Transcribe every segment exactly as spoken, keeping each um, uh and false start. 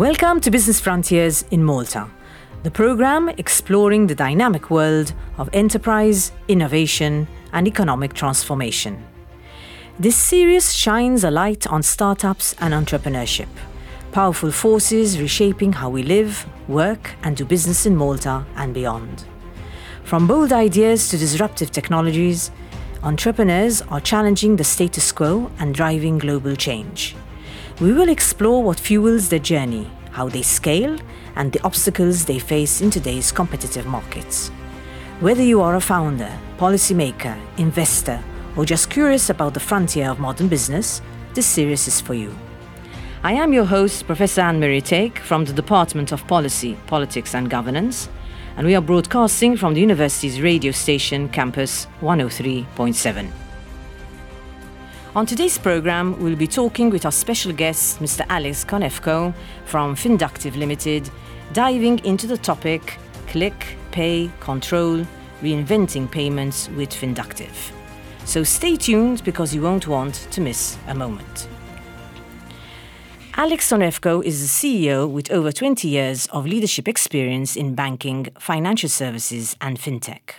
Welcome to Business Frontiers in Malta, the program exploring the dynamic world of enterprise, innovation, and economic transformation. This series shines a light on startups and entrepreneurship, powerful forces reshaping how we live, work, and do business in Malta and beyond. From bold ideas to disruptive technologies, entrepreneurs are challenging the status quo and driving global change. We will explore what fuels their journey, how they scale, and the obstacles they face in today's competitive markets. Whether you are a founder, policymaker, investor, or just curious about the frontier of modern business, this series is for you. I am your host, Professor Anne-Marie Take, from the Department of Policy, Politics and Governance, and we are broadcasting from the university's radio station, Campus one oh three point seven. On today's program, we'll be talking with our special guest, Mister Alex Konefko from Finductive Limited, diving into the topic Click, Pay, Control, Reinventing Payments with Finductive. So stay tuned because you won't want to miss a moment. Alex Konefko is a C E O with over twenty years of leadership experience in banking, financial services, and fintech.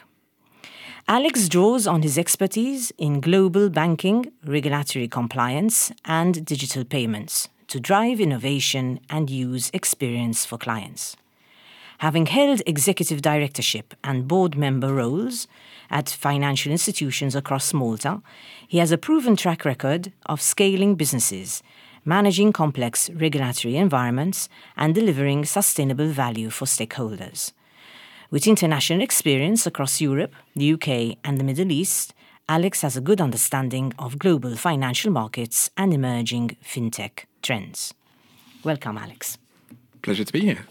Alex draws on his expertise in global banking, regulatory compliance, and digital payments to drive innovation and use experience for clients. Having held executive directorship and board member roles at financial institutions across Malta, he has a proven track record of scaling businesses, managing complex regulatory environments, and delivering sustainable value for stakeholders. With international experience across Europe, the U K, and the Middle East, Alex has a good understanding of global financial markets and emerging fintech trends. Welcome, Alex. Pleasure to be here.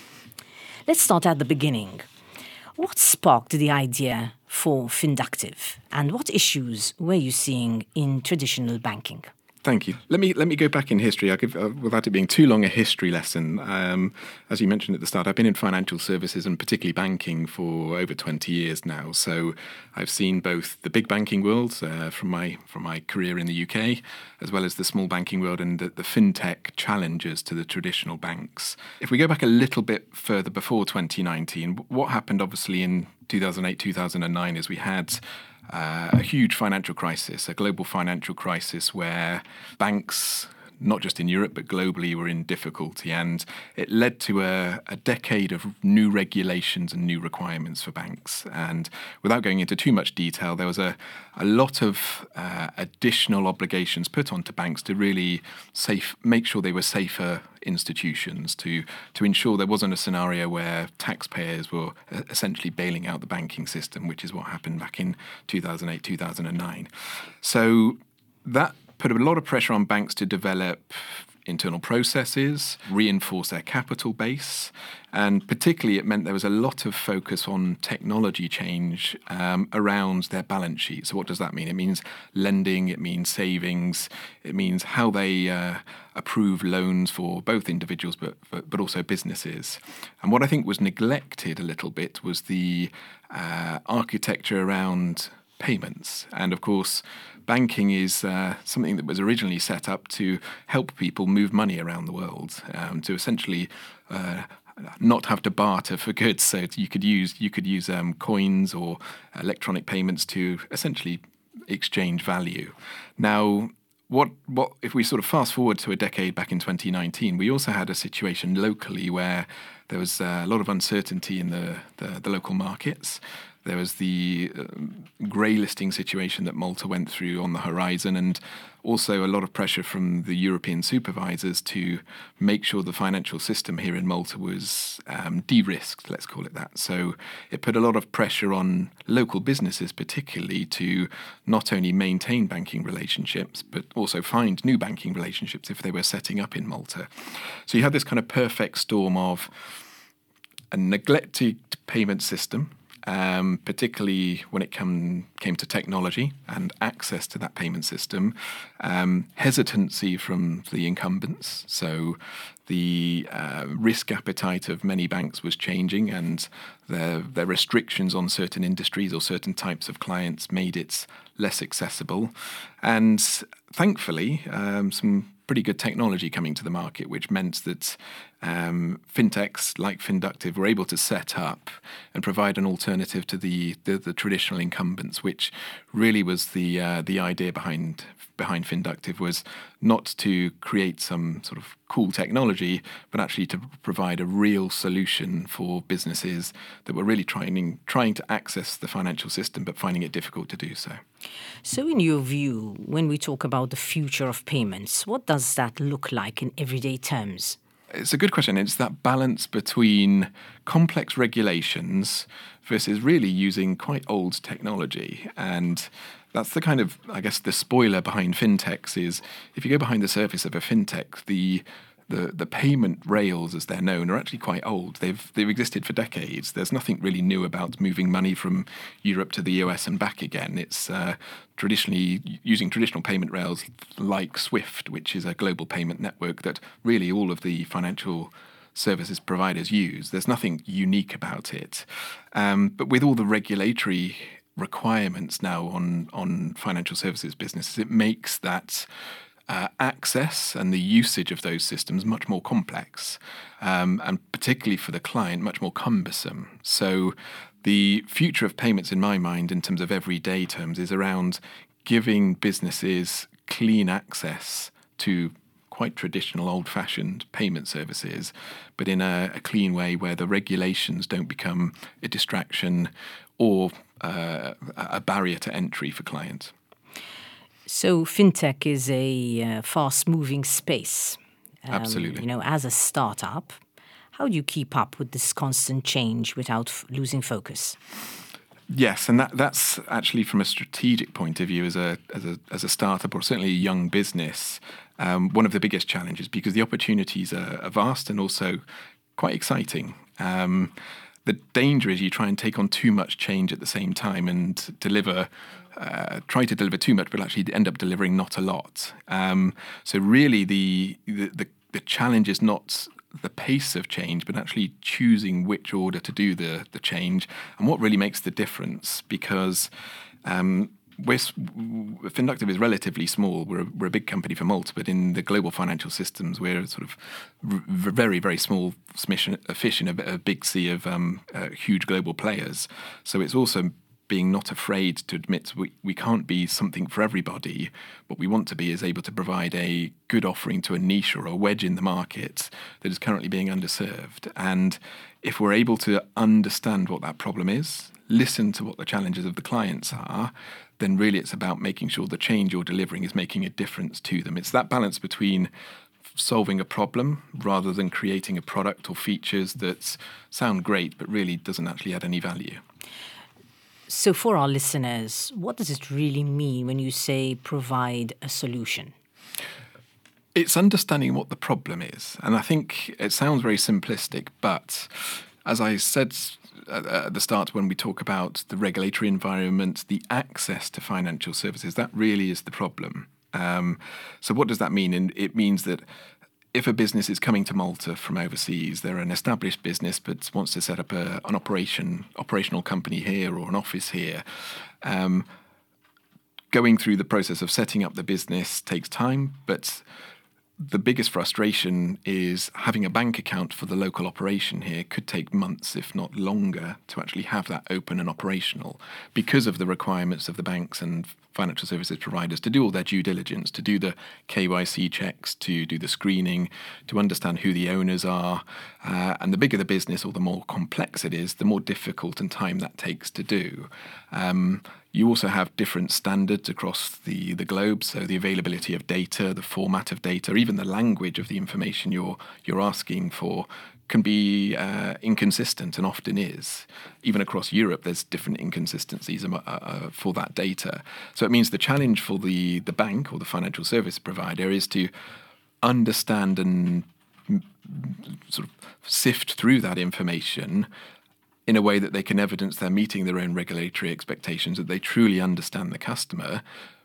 Let's start at the beginning. What sparked the idea for Finductive, and what issues were you seeing in traditional banking? Thank you. Let me let me go back in history. I'll give, uh, without it being too long, a history lesson. Um, as you mentioned at the start, I've been in financial services and particularly banking for over twenty years now. So I've seen both the big banking world uh, from my from my career in the U K, as well as the small banking world and the, the fintech challenges to the traditional banks. If we go back a little bit further before twenty nineteen, what happened obviously in two thousand eight, two thousand nine is we had Uh, a huge financial crisis, a global financial crisis where banks, not just in Europe but globally, were in difficulty, and it led to a, a decade of new regulations and new requirements for banks. And without going into too much detail, there was a, a lot of uh, additional obligations put onto banks to really safe, make sure they were safer institutions, to to ensure there wasn't a scenario where taxpayers were essentially bailing out the banking system, which is what happened back in two thousand eight, two thousand nine. So that put a lot of pressure on banks to develop internal processes, reinforce their capital base, and particularly it meant there was a lot of focus on technology change um, around their balance sheet. So what does that mean? It means lending, it means savings, it means how they uh, approve loans for both individuals but, but but also businesses. And what I think was neglected a little bit was the uh, architecture around payments. And of course, banking is uh, something that was originally set up to help people move money around the world, um, to essentially uh, not have to barter for goods. So you could use you could use um, coins or electronic payments to essentially exchange value. Now, what what if we sort of fast forward to a decade back in twenty nineteen, we also had a situation locally where there was uh, a lot of uncertainty in the, the, the local markets. There was the uh, grey listing situation that Malta went through on the horizon, and also a lot of pressure from the European supervisors to make sure the financial system here in Malta was um, de-risked, let's call it that. So it put a lot of pressure on local businesses particularly to not only maintain banking relationships, but also find new banking relationships if they were setting up in Malta. So you had this kind of perfect storm of a neglected payment system, Um, particularly when it come, came to technology and access to that payment system, um, hesitancy from the incumbents. So the uh, risk appetite of many banks was changing, and their, their restrictions on certain industries or certain types of clients made it less accessible. And thankfully, um, some pretty good technology coming to the market, which meant that um, fintechs like Finductive were able to set up and provide an alternative to the the, the traditional incumbents, which really was the uh, the idea behind behind Finductive, was not to create some sort of cool technology, but actually to provide a real solution for businesses that were really trying trying to access the financial system, but finding it difficult to do so. So in your view, when we talk about the future of payments, what does that look like in everyday terms? It's a good question. It's that balance between complex regulations versus really using quite old technology. And that's the kind of, I guess, the spoiler behind fintechs is if you go behind the surface of a fintech, the the the payment rails, as they're known, are actually quite old. They've they've existed for decades. There's nothing really new about moving money from Europe to the U S and back again. It's uh, traditionally using traditional payment rails like SWIFT, which is a global payment network that really all of the financial services providers use. There's nothing unique about it. Um, but with all the regulatory requirements now on on financial services businesses, it makes that Uh, access and the usage of those systems much more complex, um, and particularly for the client, much more cumbersome. So the future of payments, in my mind, in terms of everyday terms, is around giving businesses clean access to quite traditional, old-fashioned payment services, but in a, a clean way where the regulations don't become a distraction or uh, a barrier to entry for clients. So fintech is a uh, fast-moving space. Um, Absolutely. You know, as a startup, how do you keep up with this constant change without f- losing focus? Yes, and that, that's actually from a strategic point of view as a as a as a startup or certainly a young business, um, one of the biggest challenges, because the opportunities are, are vast and also quite exciting. Um, the danger is you try and take on too much change at the same time and deliver. Uh, try to deliver too much, but actually end up delivering not a lot. Um, so really, the, the the the challenge is not the pace of change, but actually choosing which order to do the the change, and what really makes the difference. Because um, we're, Finductive is relatively small. We're a, we're a big company for Malta, but in the global financial systems, we're sort of r- very, very small fish in a, a big sea of um, uh, huge global players. So it's also being not afraid to admit we, we can't be something for everybody. What we want to be is able to provide a good offering to a niche or a wedge in the market that is currently being underserved. And if we're able to understand what that problem is, listen to what the challenges of the clients are, then really it's about making sure the change you're delivering is making a difference to them. It's that balance between solving a problem rather than creating a product or features that sound great but really doesn't actually add any value. So for our listeners, what does it really mean when you say provide a solution? It's understanding what the problem is. And I think it sounds very simplistic, but as I said at the start when we talk about the regulatory environment, the access to financial services, that really is the problem. Um, so what does that mean? And it means that if a business is coming to Malta from overseas, they're an established business but wants to set up a, an operation, operational company here or an office here, um, going through the process of setting up the business takes time, but the biggest frustration is having a bank account for the local operation here could take months, if not longer, to actually have that open and operational because of the requirements of the banks and financial services providers to do all their due diligence, to do the K Y C checks, to do the screening, to understand who the owners are. Uh, and the bigger the business or the more complex it is, the more difficult and time that takes to do. Um, You also have different standards across the, the globe, so the availability of data, the format of data, even the language of the information you're you're asking for can be uh, inconsistent and often is. Even across Europe, there's different inconsistencies uh, uh, for that data. So it means the challenge for the, the bank or the financial service provider is to understand and sort of sift through that information in a way that they can evidence they're meeting their own regulatory expectations, that they truly understand the customer,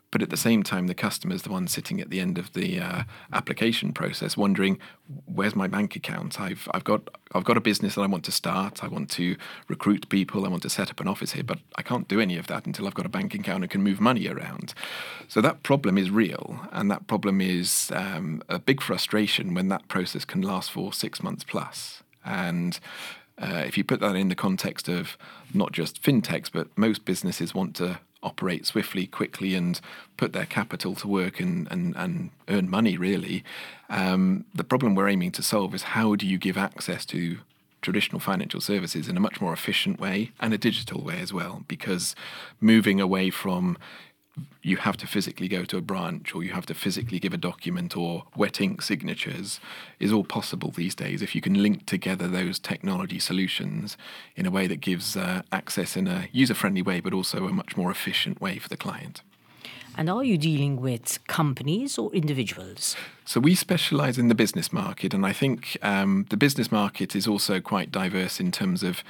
But at the same time, the customer is the one sitting at the end of the uh, application process, wondering, "Where's my bank account? I've I've got I've got a business that I want to start. I want to recruit people. I want to set up an office here, but I can't do any of that until I've got a bank account and can move money around." So that problem is real, and that problem is um, a big frustration when that process can last for six months plus. And uh, if you put that in the context of not just fintechs, but most businesses want to operate swiftly, quickly, and put their capital to work and, and, and earn money, really. Um, the problem we're aiming to solve is how do you give access to traditional financial services in a much more efficient way and a digital way as well, because moving away from you have to physically go to a branch or you have to physically give a document or wet ink signatures is all possible these days if you can link together those technology solutions in a way that gives uh, access in a user-friendly way, but also a much more efficient way for the client. And are you dealing with companies or individuals? So we specialise in the business market, and I think um, the business market is also quite diverse in terms of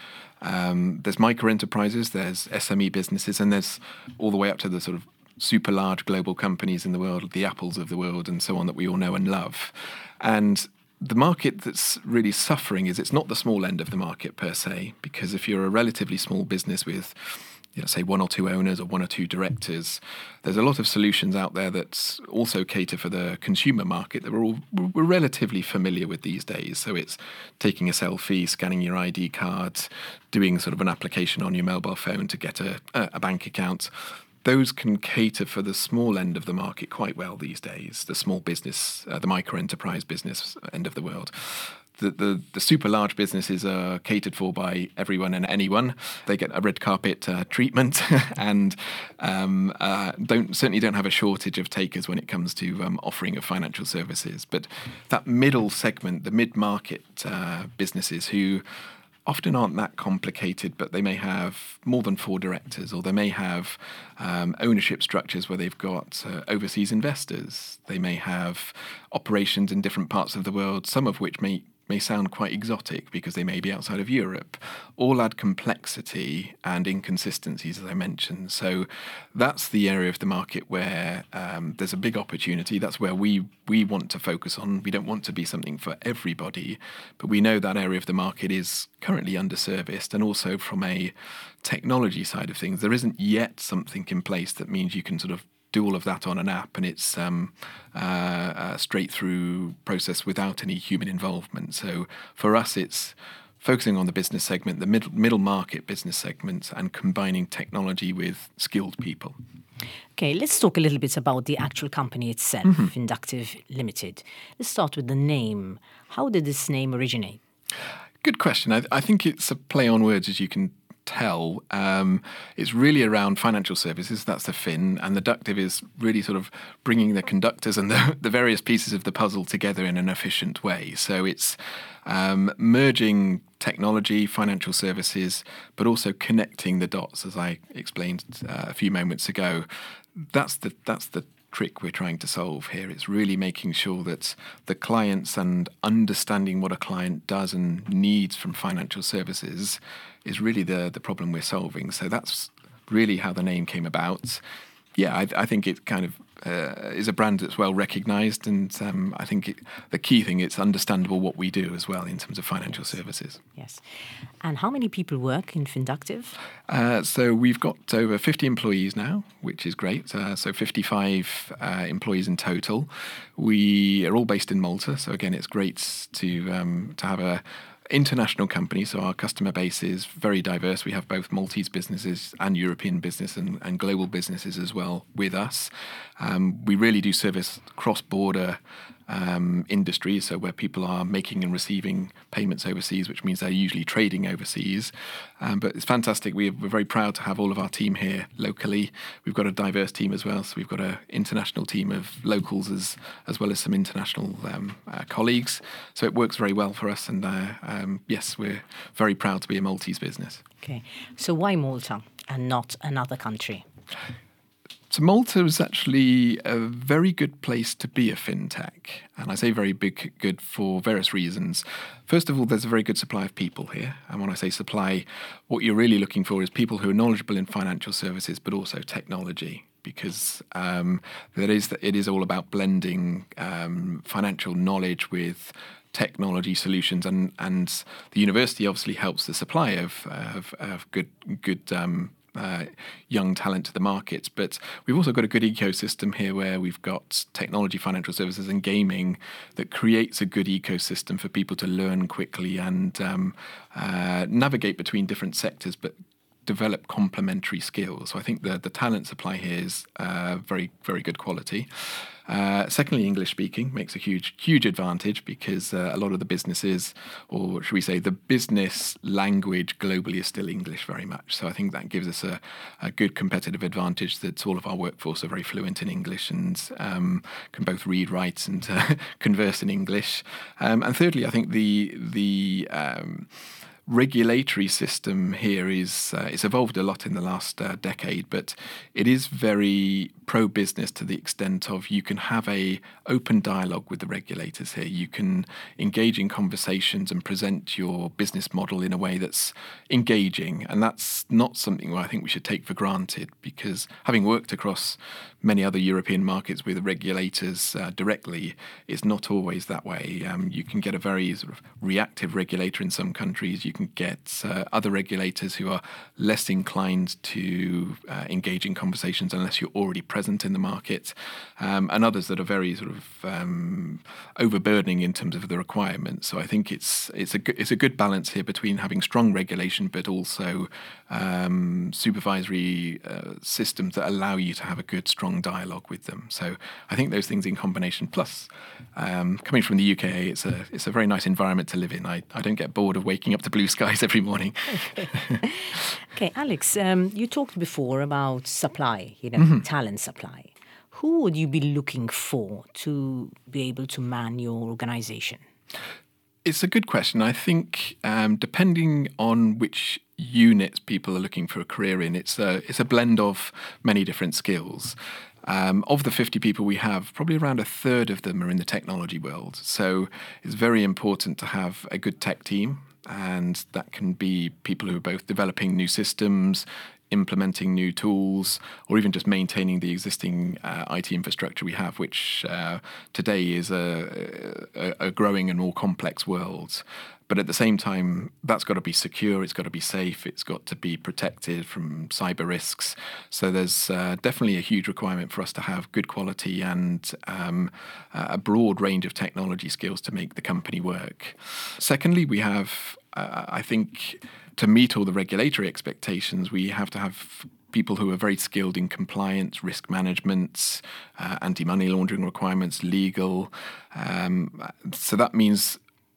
um, there's micro enterprises, there's S M E businesses, and there's all the way up to the sort of super large global companies in the world, the Apples of the world and so on that we all know and love. And the market that's really suffering is it's not the small end of the market per se, because if you're a relatively small business with, you know, say one or two owners or one or two directors, there's a lot of solutions out there that also cater for the consumer market that we're all we're relatively familiar with these days. So it's taking a selfie, scanning your I D card, doing sort of an application on your mobile phone to get a, a bank account. Those can cater for the small end of the market quite well these days, the small business, uh, the micro-enterprise business end of the world. The, the, the super large businesses are catered for by everyone and anyone. They get a red carpet uh, treatment and um, uh, don't certainly don't have a shortage of takers when it comes to um, offering of financial services. But that middle segment, the mid-market uh, businesses who often aren't that complicated, but they may have more than four directors, or they may have um, ownership structures where they've got uh, overseas investors. They may have operations in different parts of the world, some of which may may sound quite exotic because they may be outside of Europe, all add complexity and inconsistencies, as I mentioned. So that's the area of the market where um, there's a big opportunity. That's where we, we want to focus on. We don't want to be something for everybody, but we know that area of the market is currently underserviced. And also from a technology side of things, there isn't yet something in place that means you can sort of do all of that on an app and it's um, uh, a straight through process without any human involvement. So for us, it's focusing on the business segment, the middle, middle market business segment, and combining technology with skilled people. Okay, let's talk a little bit about the actual company itself, mm-hmm. Inductive Limited. Let's start with the name. How did this name originate? Good question. I, I think it's a play on words, as you can tell. Um, it's really around financial services, that's the fin, and the ductive is really sort of bringing the conductors and the, the various pieces of the puzzle together in an efficient way. So it's um, merging technology, financial services, but also connecting the dots, as I explained uh, a few moments ago. That's the that's the trick we're trying to solve here. It's really making sure that the clients and understanding what a client does and needs from financial services is really the, the problem we're solving. So that's really how the name came about. Yeah, I, I think it kind of uh, is a brand that's well recognised, and um, I think it, the key thing, it's understandable what we do as well in terms of financial services. Yes. And how many people work in Finductive? Uh, so we've got over fifty employees now, which is great. Uh, so fifty-five uh, employees in total. We are all based in Malta, so again, it's great to um, to have a international company, so our customer base is very diverse. We have both Maltese businesses and European business and, and global businesses as well with us. Um, we really do service cross-border um, industries, so where people are making and receiving payments overseas, which means they're usually trading overseas. Um, but it's fantastic. We're, we're very proud to have all of our team here locally. We've got a diverse team as well, so we've got an international team of locals as as well as some international um, uh, colleagues. So it works very well for us, and uh, um, yes, we're very proud to be a Maltese business. Okay, so why Malta and not another country? So Malta is actually a very good place to be a fintech. And I say very big good for various reasons. First of all, there's a very good supply of people here. And when I say supply, what you're really looking for is people who are knowledgeable in financial services, but also technology. because um, that is it is all about blending um, financial knowledge with technology solutions, and, and the university obviously helps the supply of of, of good good um, uh, young talent to the market. But we've also got a good ecosystem here where we've got technology, financial services, and gaming that creates a good ecosystem for people to learn quickly and um, uh, navigate between different sectors, but develop complementary skills. So I think the, the talent supply here is uh, very, very good quality. Uh, secondly, English speaking makes a huge, huge advantage because uh, a lot of the businesses, or should we say the business language globally, is still English very much. So I think that gives us a, a good competitive advantage that all of our workforce are very fluent in English and um, can both read, write and uh, converse in English. Um, and thirdly, I think the, the um, regulatory system here is uh, it's evolved a lot in the last uh, decade, but it is very pro-business to the extent of you can have a open dialogue with the regulators here. You can engage in conversations and present your business model in a way that's engaging, and that's not something I think we should take for granted, because having worked across many other European markets with regulators uh, directly, it's not always that way. Um, you can get a very sort of reactive regulator in some countries. You can get uh, other regulators who are less inclined to uh, engage in conversations unless you're already present in the market, um, and others that are very sort of um, overburdening in terms of the requirements. So I think it's it's a good, it's a good balance here between having strong regulation but also um, supervisory uh, systems that allow you to have a good, strong dialogue with them. So I think those things in combination, plus um, coming from the U K, it's a it's a very nice environment to live in. I, I don't get bored of waking up to blue skies every morning. Okay, okay Alex, um, you talked before about supply, you know, mm-hmm. talent supply. Who would you be looking for to be able to man your organization? It's a good question. I think um, depending on which units people are looking for a career in, it's a it's a blend of many different skills. Um, of the fifty people we have, probably around a third of them are in the technology world. So it's very important to have a good tech team, and that can be people who are both developing new systems, implementing new tools, or even just maintaining the existing uh, I T infrastructure we have, which uh, today is a, a, a growing and more complex world. But at the same time, that's got to be secure, it's got to be safe, it's got to be protected from cyber risks. So there's uh, definitely a huge requirement for us to have good quality and um, a broad range of technology skills to make the company work. Secondly, we have, uh, I think, to meet all the regulatory expectations, we have to have people who are very skilled in compliance, risk management, uh, anti-money laundering requirements, legal. Um, so that means,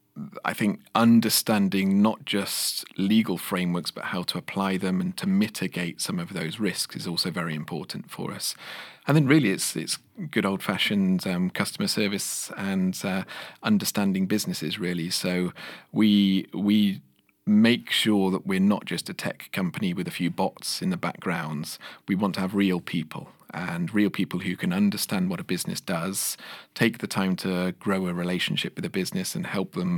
I think, understanding not just legal frameworks, but how to apply them and to mitigate some of those risks is also very important for us. And then really it's it's good old-fashioned um, customer service and uh, understanding businesses, really. So we we make sure that we're not just a tech company with a few bots in the backgrounds. We want to have real people, and real people who can understand what a business does, take the time to grow a relationship with a business and help them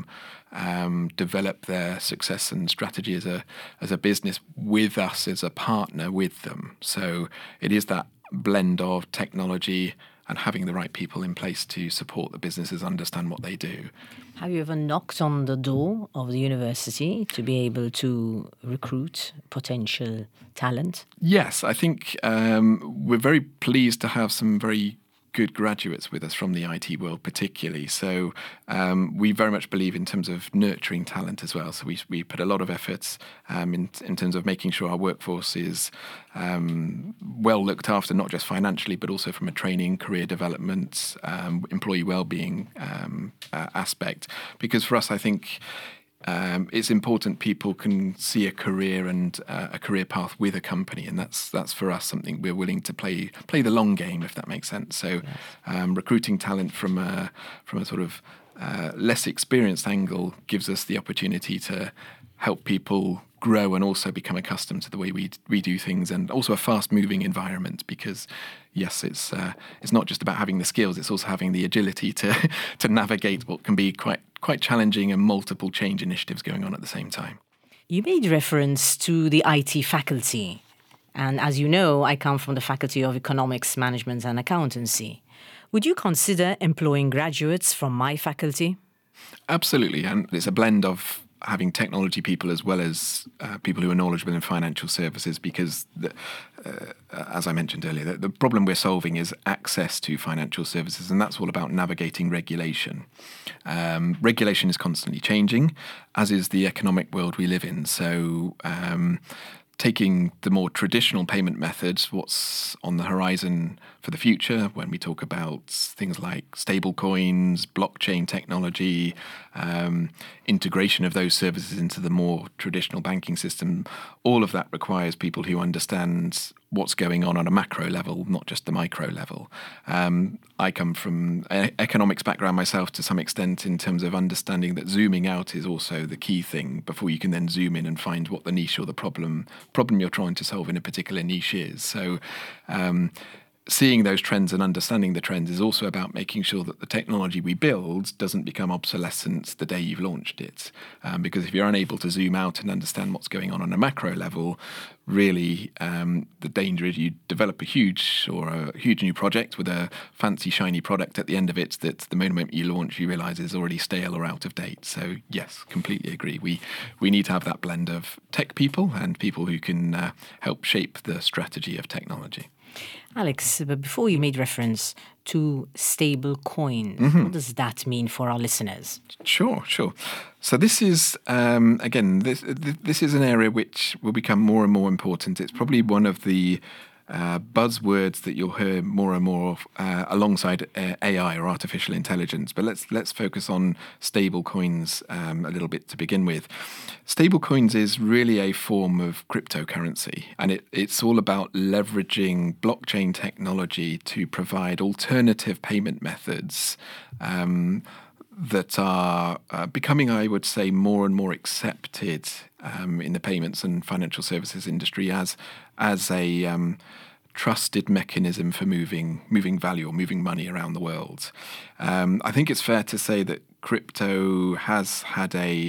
um, develop their success and strategy as a as a business with us as a partner with them. So it is that blend of technology and having the right people in place to support the businesses understand what they do. Have you ever knocked on the door of the university to be able to recruit potential talent? Yes, I think um, we're very pleased to have some very good graduates with us from the I T world particularly. So um, we very much believe in terms of nurturing talent as well. So we we put a lot of efforts um, in, in terms of making sure our workforce is um, well looked after, not just financially, but also from a training, career development, um, employee well-being um, uh, aspect. Because for us, I think Um, it's important people can see a career and uh, a career path with a company, and that's that's for us something we're willing to play play the long game, if that makes sense. So, yes. um, recruiting talent from a from a sort of uh, less experienced angle gives us the opportunity to help people grow and also become accustomed to the way we we do things, and also a fast-moving environment. Because yes, it's uh, it's not just about having the skills; it's also having the agility to to navigate what can be quite quite challenging and multiple change initiatives going on at the same time. You made reference to the I T faculty And as you know, I come from the Faculty of Economics, Management and Accountancy. Would you consider employing graduates from my faculty? Absolutely. And it's a blend of having technology people as well as uh, people who are knowledgeable in financial services, because, the, uh, as I mentioned earlier, the, the problem we're solving is access to financial services, and that's all about navigating regulation. Um, regulation is constantly changing, as is the economic world we live in. So um, taking the more traditional payment methods, what's on the horizon for the future when we talk about things like stable coins, blockchain technology, um, integration of those services into the more traditional banking system, all of that requires people who understand what's going on on a macro level, not just the micro level. Um, I come from an economics background myself to some extent in terms of understanding that zooming out is also the key thing before you can then zoom in and find what the niche or the problem problem you're trying to solve in a particular niche is. So um, seeing those trends and understanding the trends is also about making sure that the technology we build doesn't become obsolescent the day you've launched it. Um, because if you're unable to zoom out and understand what's going on on a macro level, really um, the danger is you develop a huge or a huge new project with a fancy shiny product at the end of it that the moment you launch you realise is already stale or out of date. So yes, completely agree. We we need to have that blend of tech people and people who can uh, help shape the strategy of technology. Alex, but before you made reference to stable coins, mm-hmm. What does that mean for our listeners? Sure, sure. So this is, um, again, this this is an area which will become more and more important. It's probably one of the uh, buzzwords that you'll hear more and more of uh, alongside uh, A I or artificial intelligence. But let's let's focus on stable coins um, a little bit to begin with. Stable coins is really a form of cryptocurrency, and it, it's all about leveraging blockchain technology to provide alternative payment methods um, that are uh, becoming, I would say, more and more accepted um, in the payments and financial services industry as as a um, trusted mechanism for moving moving value or moving money around the world. Um, I think it's fair to say that crypto has had a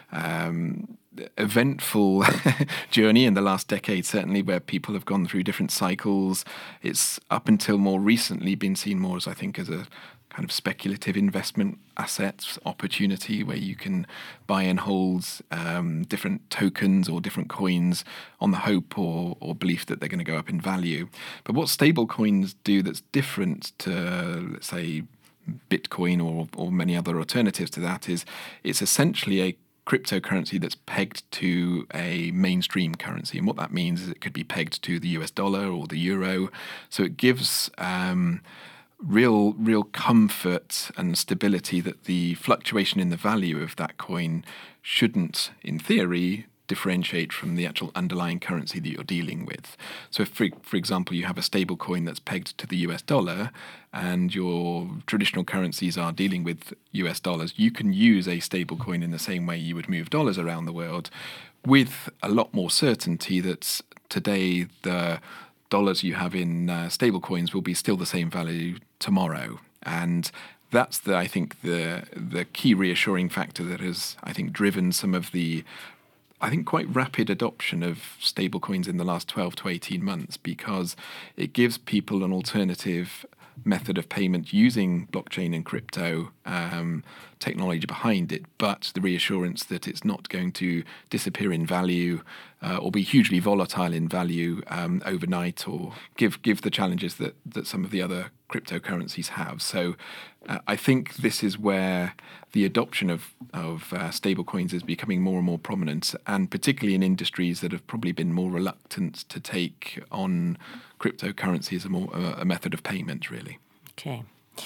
um, eventful journey in the last decade, certainly, where people have gone through different cycles. It's up until more recently been seen more as, I think, as a kind of speculative investment assets opportunity where you can buy and hold um, different tokens or different coins on the hope or, or belief that they're going to go up in value. But what stable coins do that's different to, let's say, Bitcoin or, or many other alternatives to that is it's essentially a cryptocurrency that's pegged to a mainstream currency. And what that means is it could be pegged to the U S dollar or the euro. So it gives um, real real comfort and stability that the fluctuation in the value of that coin shouldn't, in theory, differentiate from the actual underlying currency that you're dealing with. So if, for, for example, you have a stable coin that's pegged to the U S dollar and your traditional currencies are dealing with U S dollars, you can use a stable coin in the same way you would move dollars around the world with a lot more certainty that today the dollars you have in uh, stable coins will be still the same value tomorrow. And that's the, I think, the the key reassuring factor that has, I think, driven some of the I think, quite rapid adoption of stablecoins in the last twelve to eighteen months, because it gives people an alternative method of payment using blockchain and crypto um, technology behind it, but the reassurance that it's not going to disappear in value uh, or be hugely volatile in value um, overnight, or give give the challenges that, that some of the other cryptocurrencies have. So uh, I think this is where the adoption of, of uh, stablecoins is becoming more and more prominent, and particularly in industries that have probably been more reluctant to take on cryptocurrency as a, more, uh, a method of payment, really. Okay.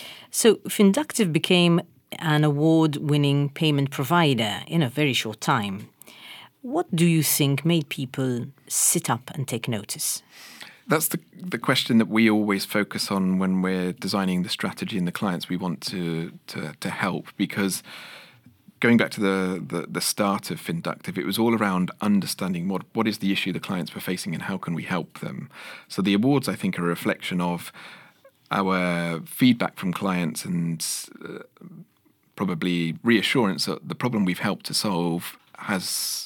So Finductive became an award-winning payment provider in a very short time. What do you think made people sit up and take notice? That's the the question that we always focus on when we're designing the strategy and the clients we want to to, to help, because going back to the, the, the start of Finductive, it was all around understanding what, what is the issue the clients were facing and how can we help them. So the awards, I think, are a reflection of our feedback from clients and uh, probably reassurance that the problem we've helped to solve has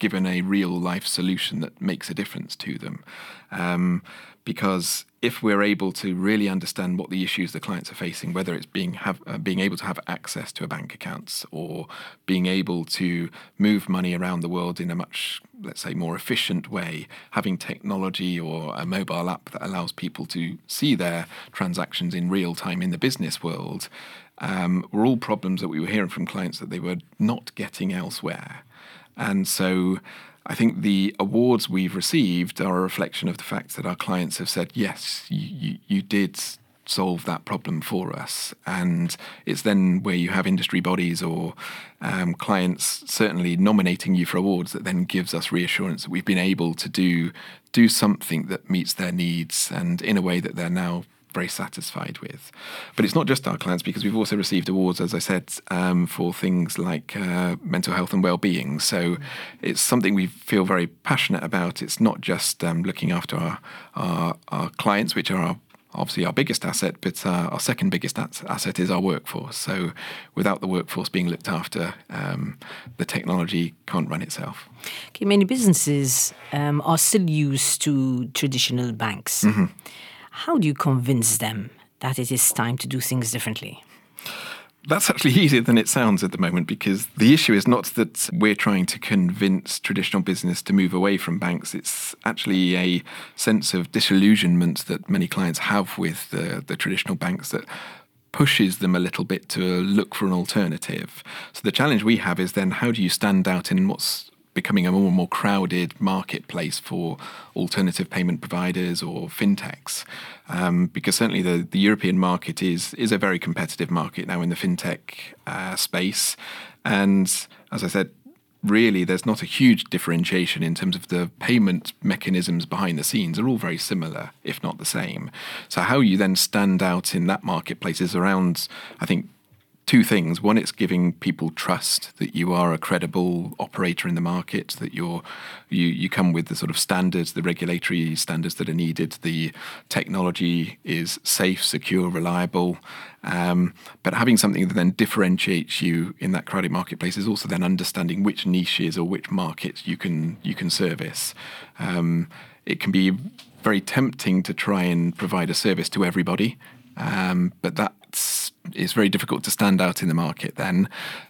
given a real-life solution that makes a difference to them. Um, because if we're able to really understand what the issues the clients are facing, whether it's being have uh, being able to have access to a bank account or being able to move money around the world in a much, let's say, more efficient way, having technology or a mobile app that allows people to see their transactions in real time in the business world, um, were all problems that we were hearing from clients that they were not getting elsewhere. And so I think the awards we've received are a reflection of the fact that our clients have said, yes, you, you, you did solve that problem for us. And it's then where you have industry bodies or um, clients certainly nominating you for awards that then gives us reassurance that we've been able to do do something that meets their needs and in a way that they're now very satisfied with. But it's not just our clients, because we've also received awards, as I said, um, for things like uh, mental health and well-being. So it's something we feel very passionate about. It's not just um, looking after our, our, our clients, which are our, obviously our biggest asset, but uh, our second biggest asset is our workforce. So without the workforce being looked after, um, the technology can't run itself. Okay, many businesses um, are still used to traditional banks. Mm-hmm. How do you convince them that it is time to do things differently? That's actually easier than it sounds at the moment, because the issue is not that we're trying to convince traditional business to move away from banks. It's actually a sense of disillusionment that many clients have with the, the traditional banks that pushes them a little bit to look for an alternative. So the challenge we have is then, how do you stand out in what's becoming a more and more crowded marketplace for alternative payment providers or fintechs? Um, because certainly the, the European market is is a very competitive market now in the fintech uh, space. And as I said, really there's not a huge differentiation in terms of the payment mechanisms behind the scenes. Are all very similar, if not the same. So how you then stand out in that marketplace is around, I think, two things. One, it's giving people trust that you are a credible operator in the market, that you're you you come with the sort of standards, the regulatory standards that are needed. The technology is safe, secure, reliable. Um, but having something that then differentiates you in that crowded marketplace is also then understanding which niches or which markets you can you can service. Um, it can be very tempting to try and provide a service to everybody, um, but that's it's very difficult to stand out in the market then.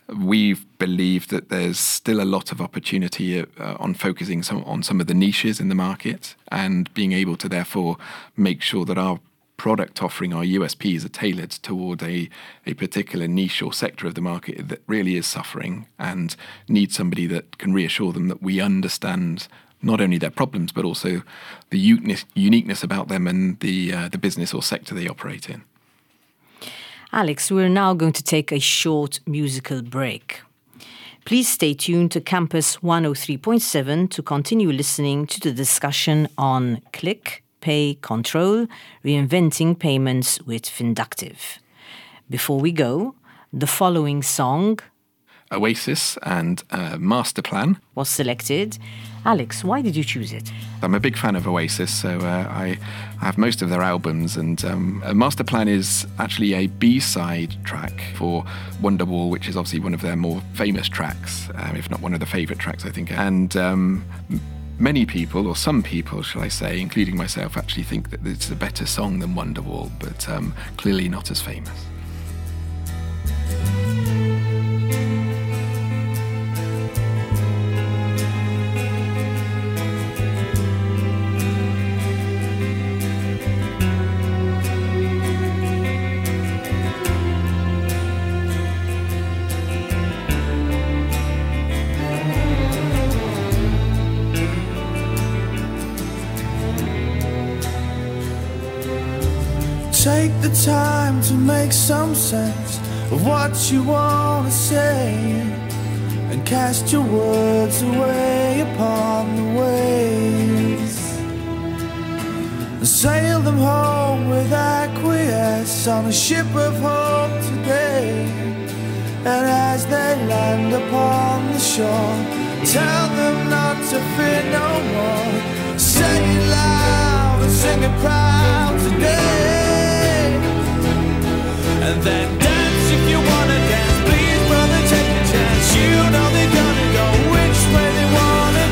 We believe that there's still a lot of opportunity uh, on focusing some, on some of the niches in the market and being able to therefore make sure that our product offering, our U S Ps, are tailored toward a, a particular niche or sector of the market that really is suffering and needs somebody that can reassure them that we understand not only their problems but also the uniqueness, uniqueness about them and the uh, the business or sector they operate in. Alex, we're now going to take a short musical break. Please stay tuned to Campus one oh three point seven to continue listening to the discussion on Click, Pay, Control, Reinventing Payments with Finductive. Before we go, the following song, Oasis and uh, Master Plan, was selected. Alex, why did you choose it? I'm a big fan of Oasis, so uh, I, I have most of their albums, and um, Master Plan is actually a B-side track for Wonderwall, which is obviously one of their more famous tracks, um, if not one of the favourite tracks, I think. And um, many people, or some people, shall I say, including myself, actually think that it's a better song than Wonderwall, but um, clearly not as famous. Take the time to make some sense of what you want to say, and cast your words away upon the waves, and sail them home with acquiesce on a ship of hope today. And as they land upon the shore, tell them not to fear no more. Say it loud and sing it proud today. And then dance if you wanna dance. Please, brother, take a chance. You know they're gonna go which way they wanna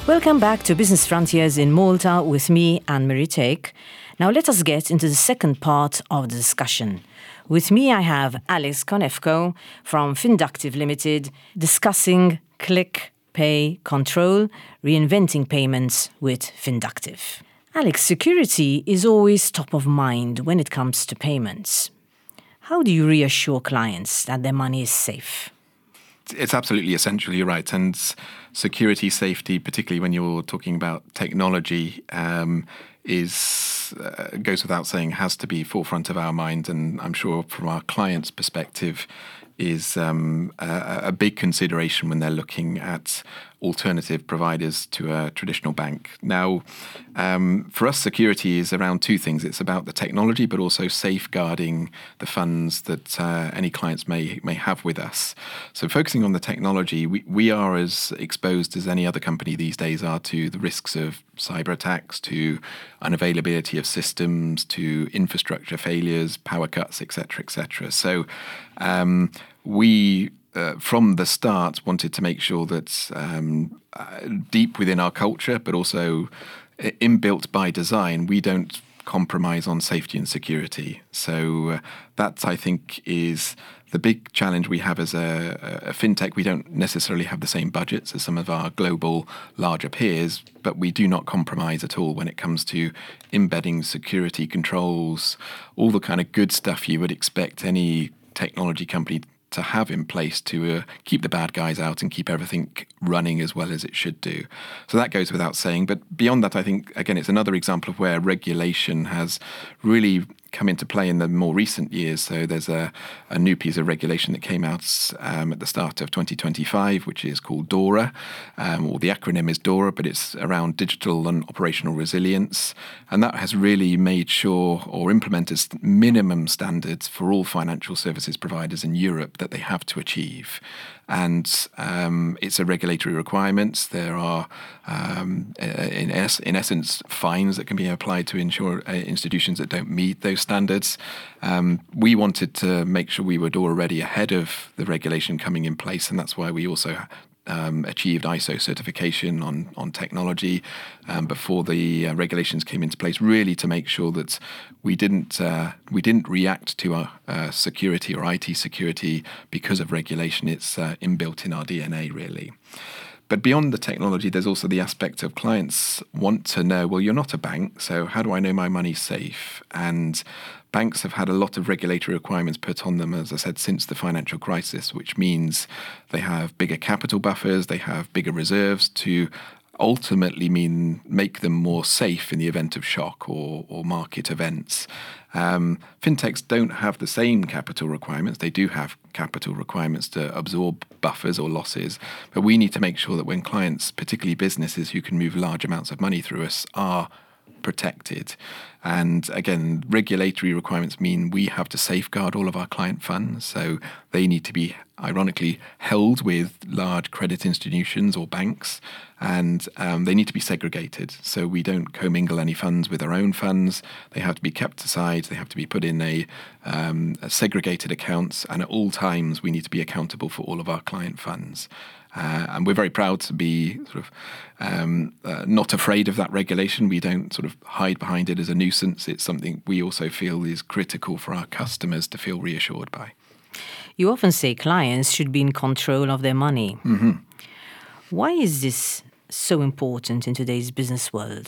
Welcome back to Business Frontiers in Malta with me, Anne-Marie Take. Now let us get into the second part of the discussion. With me I have Alex Konefko from Finductive Limited discussing Click, Pay, Control, reinventing payments with Finductive. Alex, security is always top of mind when it comes to payments. How do you reassure clients that their money is safe? It's absolutely essential, you're right. And security, safety, particularly when you're talking about technology, um, is uh, goes without saying, has to be forefront of our mind. And I'm sure from our clients' perspective, is um, a, a big consideration when they're looking at alternative providers to a traditional bank. Now, um, for us, security is around two things. It's about the technology, but also safeguarding the funds that uh, any clients may may have with us. So focusing on the technology, we, we are as exposed as any other company these days are to the risks of cyber attacks, to unavailability of systems, to infrastructure failures, power cuts, et cetera, et cetera. So um, we Uh, from the start, wanted to make sure that um, uh, deep within our culture, but also inbuilt by design, we don't compromise on safety and security. So uh, that, I think, is the big challenge we have as a, a fintech. We don't necessarily have the same budgets as some of our global larger peers, but we do not compromise at all when it comes to embedding security controls, all the kind of good stuff you would expect any technology company to have in place to uh, keep the bad guys out and keep everything running as well as it should do. So that goes without saying. But beyond that, I think, again, it's another example of where regulation has really come into play in the more recent years. So there's a, a new piece of regulation that came out um, at the start of twenty twenty-five, which is called DORA, um, or the acronym is DORA, but it's around digital and operational resilience. And that has really made sure or implemented minimum standards for all financial services providers in Europe that they have to achieve. And um, it's a regulatory requirement. There are, um, in, es- in essence, fines that can be applied to insure uh, institutions that don't meet those standards. Um, we wanted to make sure we were already ahead of the regulation coming in place, and that's why we also Um, achieved I S O certification on on technology um, before the uh, regulations came into place, really to make sure that we didn't uh, we didn't react to our uh, security or I T security because of regulation. It's uh, inbuilt in our D N A, really. But beyond the technology, there's also the aspect of clients want to know, well, you're not a bank, so how do I know my money's safe? And banks have had a lot of regulatory requirements put on them, as I said, since the financial crisis, which means they have bigger capital buffers, they have bigger reserves to ultimately mean make them more safe in the event of shock or, or market events. Um, fintechs don't have the same capital requirements. They do have capital requirements to absorb buffers or losses, but we need to make sure that when clients, particularly businesses who can move large amounts of money through us, are protected. And again, regulatory requirements mean we have to safeguard all of our client funds. So they need to be, ironically, held with large credit institutions or banks, and um, they need to be segregated. So we don't commingle any funds with our own funds. They have to be kept aside. They have to be put in a, um, a segregated accounts. And at all times, we need to be accountable for all of our client funds. Uh, and we're very proud to be sort of um, uh, not afraid of that regulation. We don't sort of hide behind it as a nuisance. It's something we also feel is critical for our customers to feel reassured by. You often say clients should be in control of their money. Mm-hmm. Why is this so important in today's business world?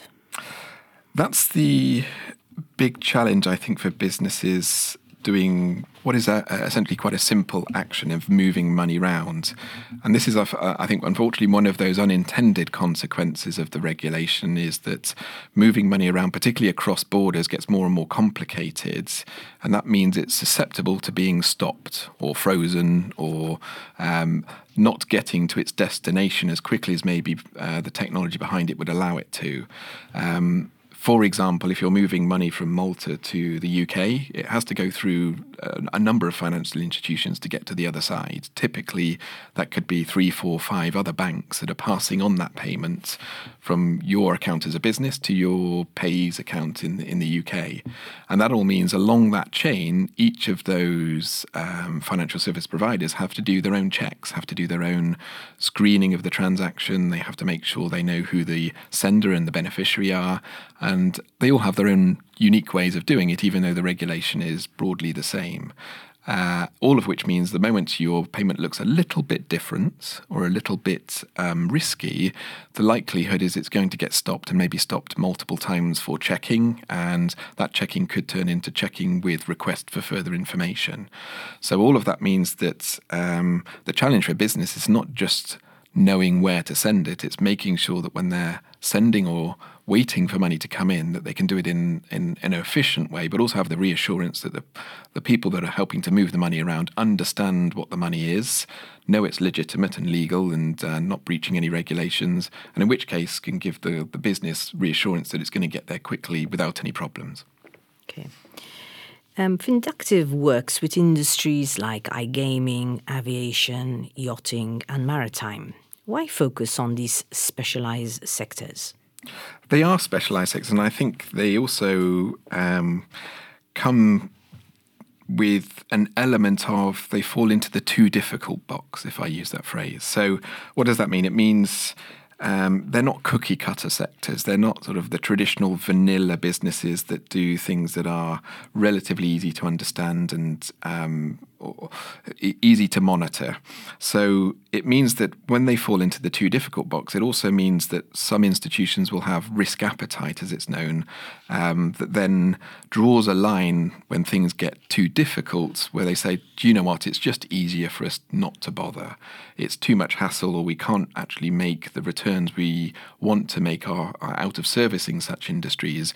That's the big challenge, I think, for businesses doing what is a, a essentially quite a simple action of moving money around. And this is, I think, unfortunately, one of those unintended consequences of the regulation is that moving money around, particularly across borders, gets more and more complicated. And that means it's susceptible to being stopped or frozen or um, not getting to its destination as quickly as maybe uh, the technology behind it would allow it to. Um, for example, if you're moving money from Malta to the U K, it has to go through a, a number of financial institutions to get to the other side. Typically, that could be three, four, five other banks that are passing on that payment from your account as a business to your payee's account in, in the U K. And that all means along that chain, each of those um, financial service providers have to do their own checks, have to do their own screening of the transaction. They have to make sure they know who the sender and the beneficiary are. And they all have their own unique ways of doing it, even though the regulation is broadly the same. Uh, all of which means the moment your payment looks a little bit different or a little bit um, risky, the likelihood is it's going to get stopped and maybe stopped multiple times for checking, and that checking could turn into checking with request for further information. So all of that means that um, the challenge for business is not just knowing where to send it, it's making sure that when they're sending or waiting for money to come in, that they can do it in, in, in an efficient way, but also have the reassurance that the, the people that are helping to move the money around understand what the money is, know it's legitimate and legal and uh, not breaching any regulations, and in which case can give the, the business reassurance that it's going to get there quickly without any problems. Okay. Um, Finductive works with industries like iGaming, aviation, yachting and maritime. Why focus on these specialised sectors? They are specialised sectors, and I think they also um, come with an element of they fall into the too difficult box, if I use that phrase. So what does that mean? It means um, they're not cookie cutter sectors. They're not sort of the traditional vanilla businesses that do things that are relatively easy to understand and um, or easy to monitor. So it means that when they fall into the too difficult box, it also means that some institutions will have risk appetite, as it's known, um, that then draws a line when things get too difficult, where they say, do you know what, it's just easier for us not to bother. It's too much hassle, or we can't actually make the returns we want to make our, our out of servicing such industries.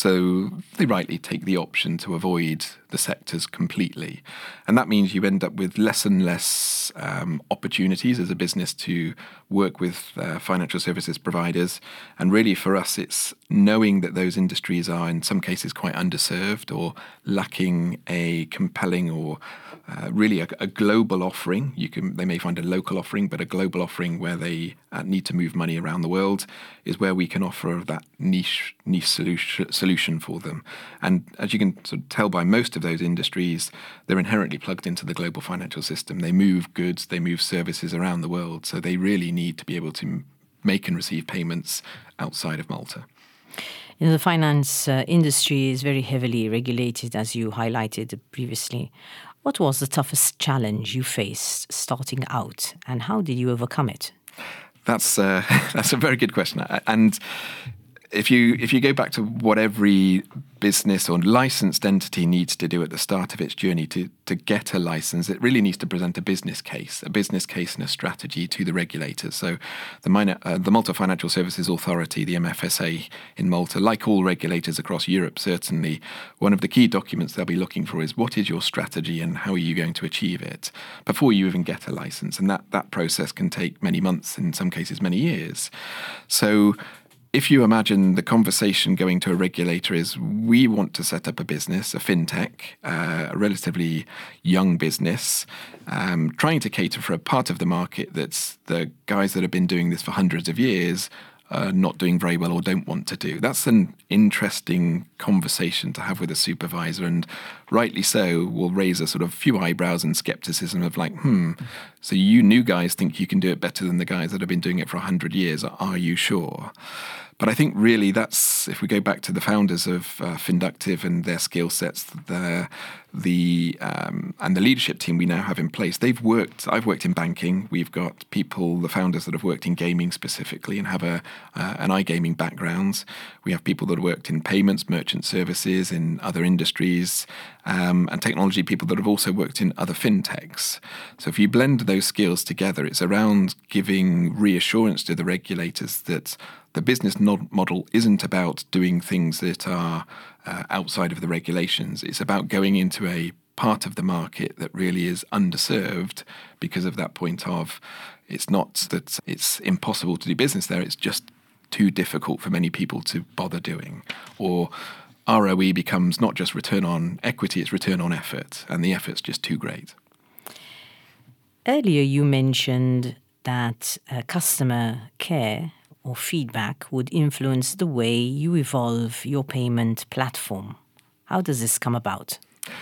So they rightly take the option to avoid the sectors completely. And that means you end up with less and less um, opportunities as a business to work with uh, financial services providers. And really for us, it's knowing that those industries are in some cases quite underserved or lacking a compelling or uh, really a, a global offering. You can they may find a local offering, but a global offering where they uh, need to move money around the world is where we can offer that niche niche solution, solution for them. And as you can sort of tell by most of those industries, they're inherently plugged into the global financial system. They move goods, they move services around the world, so they really need to be able to make and receive payments outside of Malta. You know, the finance uh, industry is very heavily regulated, as you highlighted previously. What was the toughest challenge you faced starting out, and how did you overcome it? That's uh, that's a very good question. And if you if you go back to what every business or licensed entity needs to do at the start of its journey to, to get a license, it really needs to present a business case, a business case and a strategy to the regulators. So the, minor, uh, the Malta Financial Services Authority, the M F S A in Malta, like all regulators across Europe, certainly, one of the key documents they'll be looking for is what is your strategy and how are you going to achieve it before you even get a license. And that, that process can take many months, in some cases many years. So if you imagine the conversation going to a regulator is, we want to set up a business, a fintech, uh, a relatively young business, um, trying to cater for a part of the market that's the guys that have been doing this for hundreds of years uh, not doing very well or don't want to do. That's an interesting conversation to have with a supervisor, and rightly so will raise a sort of few eyebrows and skepticism of like, hmm, so you new guys think you can do it better than the guys that have been doing it for a hundred years. Are you sure? But I think really that's, if we go back to the founders of uh, Finductive and their skill sets, the the um, and the leadership team we now have in place, they've worked, I've worked in banking, we've got people, the founders that have worked in gaming specifically and have a uh, an iGaming background. We have people that have worked in payments, merchant services, in other industries, um, and technology people that have also worked in other fintechs. So if you blend those skills together, it's around giving reassurance to the regulators that the business model isn't about doing things that are uh, outside of the regulations. It's about going into a part of the market that really is underserved because of that point of, it's not that it's impossible to do business there, it's just too difficult for many people to bother doing. Or R O E becomes not just return on equity, it's return on effort, and the effort's just too great. Earlier you mentioned that uh, customer care or feedback would influence the way you evolve your payment platform. How does this come about?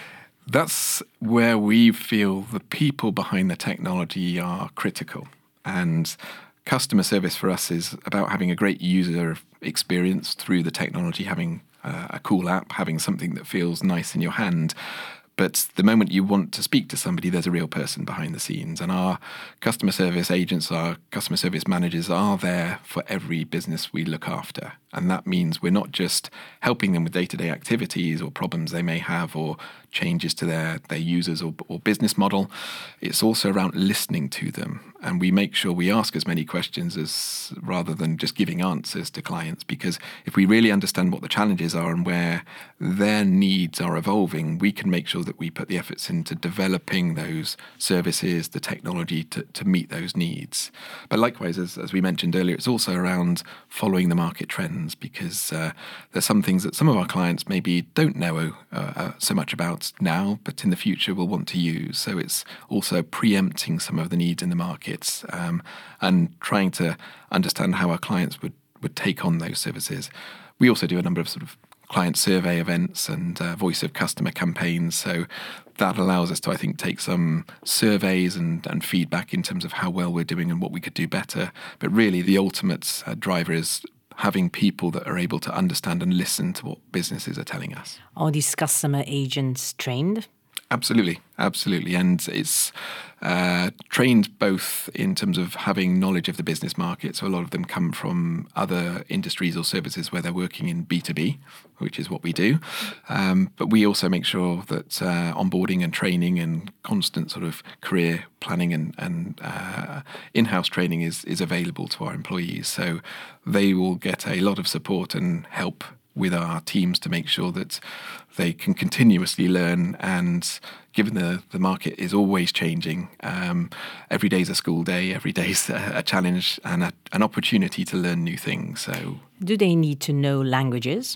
That's where we feel the people behind the technology are critical. And customer service for us is about having a great user experience through the technology, having uh, a cool app, having something that feels nice in your hand. But the moment you want to speak to somebody, there's a real person behind the scenes. And our customer service agents, our customer service managers are there for every business we look after. And that means we're not just helping them with day-to-day activities or problems they may have or changes to their, their users or, or business model. It's also around listening to them. And we make sure we ask as many questions as rather than just giving answers to clients. Because if we really understand what the challenges are and where their needs are evolving, we can make sure that we put the efforts into developing those services, the technology to, to meet those needs. But likewise, as, as we mentioned earlier, it's also around following the market trends. Because uh, there's some things that some of our clients maybe don't know uh, uh, so much about now, but in the future will want to use. So it's also preempting some of the needs in the markets um, and trying to understand how our clients would, would take on those services. We also do a number of sort of client survey events and uh, voice of customer campaigns. So that allows us to, I think, take some surveys and, and feedback in terms of how well we're doing and what we could do better. But really the ultimate uh, driver is having people that are able to understand and listen to what businesses are telling us. Are these customer agents trained? Absolutely, absolutely. And it's uh, trained both in terms of having knowledge of the business market. So a lot of them come from other industries or services where they're working in B two B, which is what we do. Um, but we also make sure that uh, onboarding and training and constant sort of career planning and, and uh, in-house training is, is available to our employees. So they will get a lot of support and help with our teams to make sure that they can continuously learn. And given the, the market is always changing, um, every day is a school day, every day is a, a challenge and a, an opportunity to learn new things. So, do they need to know languages?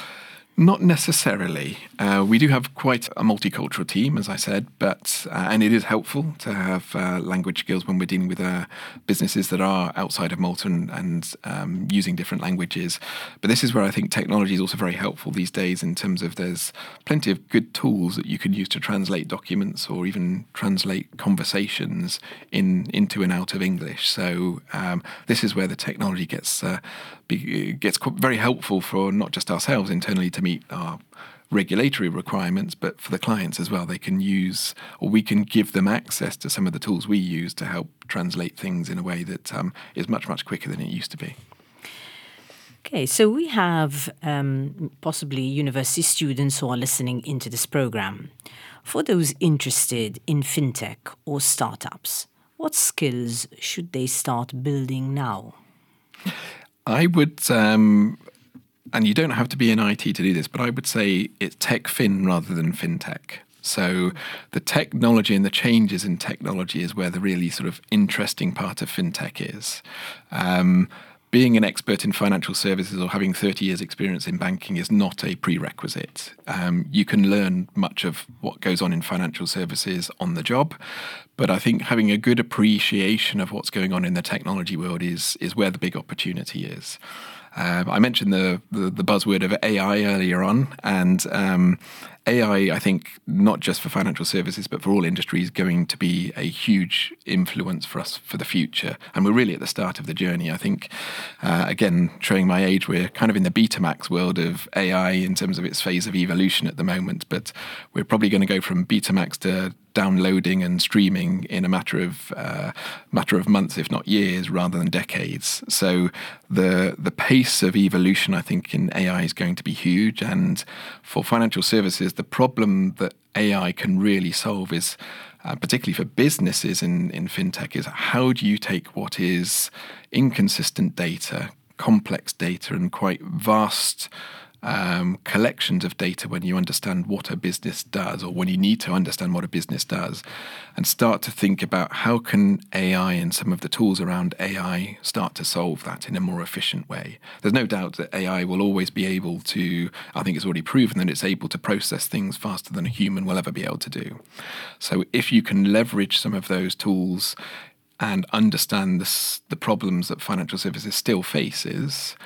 Not necessarily. Uh, we do have quite a multicultural team, as I said, but uh, and it is helpful to have uh, language skills when we're dealing with uh, businesses that are outside of Malta and, and um, using different languages. But this is where I think technology is also very helpful these days in terms of there's plenty of good tools that you can use to translate documents or even translate conversations in into and out of English. So um, this is where the technology gets uh, be, gets very helpful for not just ourselves internally to meet our regulatory requirements, but for the clients as well. They can use, or we can give them access to some of the tools we use to help translate things in a way that um, is much, much quicker than it used to be. Okay, so we have um, possibly university students who are listening into this program. For those interested in fintech or startups, what skills should they start building now? I would... Um, And you don't have to be in I T to do this, but I would say it's tech fin rather than fintech. So the technology and the changes in technology is where the really sort of interesting part of fintech is. Um, being an expert in financial services or having thirty years experience in banking is not a prerequisite. Um, you can learn much of what goes on in financial services on the job, but I think having a good appreciation of what's going on in the technology world is, is where the big opportunity is. Uh, I mentioned the, the the buzzword of A I earlier on, and um, A I, I think, not just for financial services, but for all industries, going to be a huge influence for us for the future. And we're really at the start of the journey. I think, uh, again, showing my age, we're kind of in the Betamax world of A I in terms of its phase of evolution at the moment, but we're probably going to go from Betamax to downloading and streaming in a matter of uh, matter of months, if not years, rather than decades. So the the pace of evolution, I think, in A I is going to be huge. And for financial services, the problem that A I can really solve is, uh, particularly for businesses in, in fintech, is how do you take what is inconsistent data, complex data, and quite vast um, collections of data when you understand what a business does, or when you need to understand what a business does, and start to think about how can A I and some of the tools around A I start to solve that in a more efficient way. There's no doubt that A I will always be able to, I think it's already proven that it's able to process things faster than a human will ever be able to do. So if you can leverage some of those tools and understand this, the problems that financial services still faces,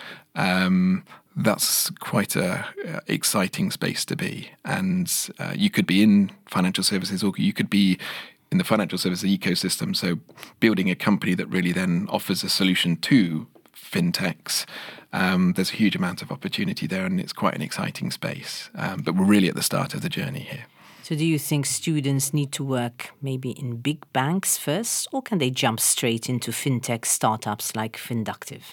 um, that's quite a uh, exciting space to be. And uh, you could be in financial services, or you could be in the financial services ecosystem, so building a company that really then offers a solution to fintechs. Um, there's a huge amount of opportunity there, and it's quite an exciting space. Um, but we're really at the start of the journey here. So do you think students need to work maybe in big banks first, or can they jump straight into fintech startups like Finductive?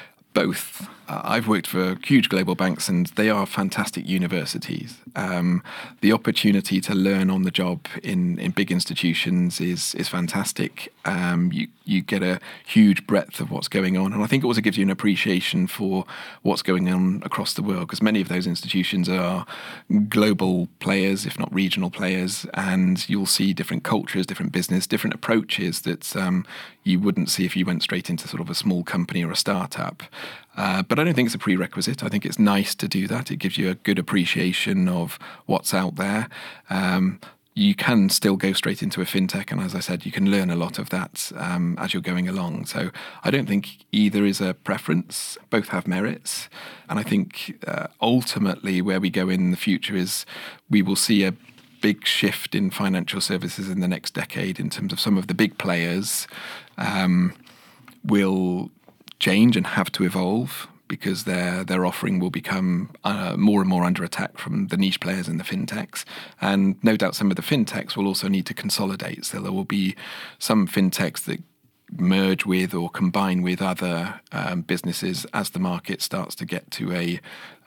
Both. Uh, I've worked for huge global banks, and they are fantastic universities. Um, the opportunity to learn on the job in, in big institutions is is fantastic. Um, you you get a huge breadth of what's going on, and I think it also gives you an appreciation for what's going on across the world, because many of those institutions are global players, if not regional players, and you'll see different cultures, different business, different approaches that um, you wouldn't see if you went straight into sort of a small company or a startup. Uh, but I don't think it's a prerequisite. I think it's nice to do that. It gives you a good appreciation of what's out there. Um, you can still go straight into a fintech, and as I said, you can learn a lot of that um, as you're going along. So I don't think either is a preference. Both have merits. And I think uh, ultimately where we go in the future is we will see a big shift in financial services in the next decade in terms of some of the big players um, will change and have to evolve, because their their offering will become uh, more and more under attack from the niche players in the fintechs. And no doubt some of the fintechs will also need to consolidate. So there will be some fintechs that merge with or combine with other um, businesses as the market starts to get to a,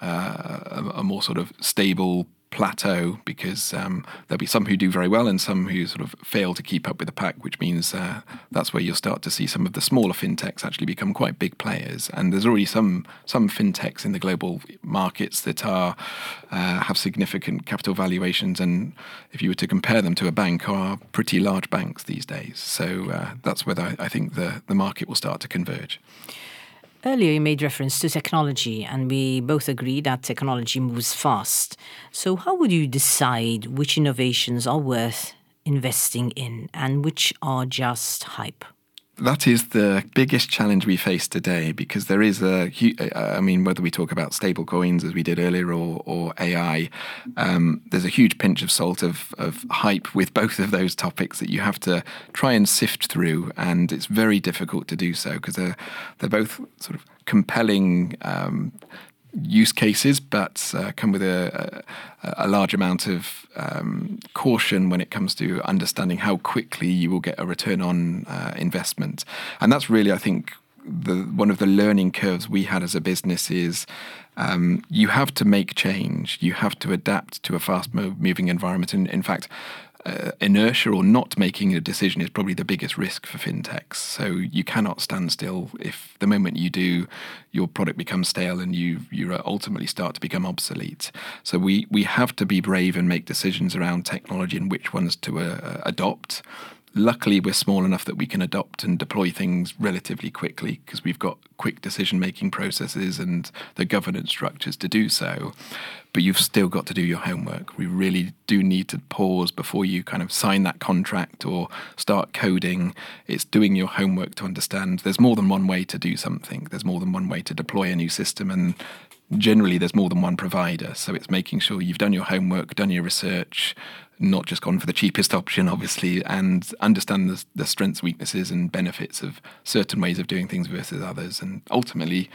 uh, a, a more sort of stable plateau, because um, there'll be some who do very well and some who sort of fail to keep up with the pack, which means uh, that's where you'll start to see some of the smaller fintechs actually become quite big players. And there's already some some fintechs in the global markets that are uh, have significant capital valuations, and if you were to compare them to a bank, are pretty large banks these days. So uh, that's where I, I think the, the market will start to converge. Earlier you made reference to technology, and we both agree that technology moves fast. So how would you decide which innovations are worth investing in and which are just hype? That is the biggest challenge we face today, because there is a, I mean, whether we talk about stable coins as we did earlier or, or A I, um, there's a huge pinch of salt of, of hype with both of those topics that you have to try and sift through. And it's very difficult to do so, because they're, they're both sort of compelling um, use cases, but uh, come with a, a, a large amount of um, caution when it comes to understanding how quickly you will get a return on uh, investment. And that's really, I think, the one of the learning curves we had as a business is um, you have to make change. You have to adapt to a fast-moving environment. And in fact, Uh, inertia or not making a decision is probably the biggest risk for fintechs. So you cannot stand still. If the moment you do, your product becomes stale and you you ultimately start to become obsolete. So we we have to be brave and make decisions around technology and which ones to uh, adopt. Luckily, we're small enough that we can adopt and deploy things relatively quickly, because we've got quick decision-making processes and the governance structures to do so. But you've still got to do your homework. We really do need to pause before you kind of sign that contract or start coding. It's doing your homework to understand there's more than one way to do something. There's more than one way to deploy a new system, and generally there's more than one provider. So it's making sure you've done your homework, done your research, not just gone for the cheapest option, obviously, and understand the, the strengths, weaknesses, and benefits of certain ways of doing things versus others, and ultimately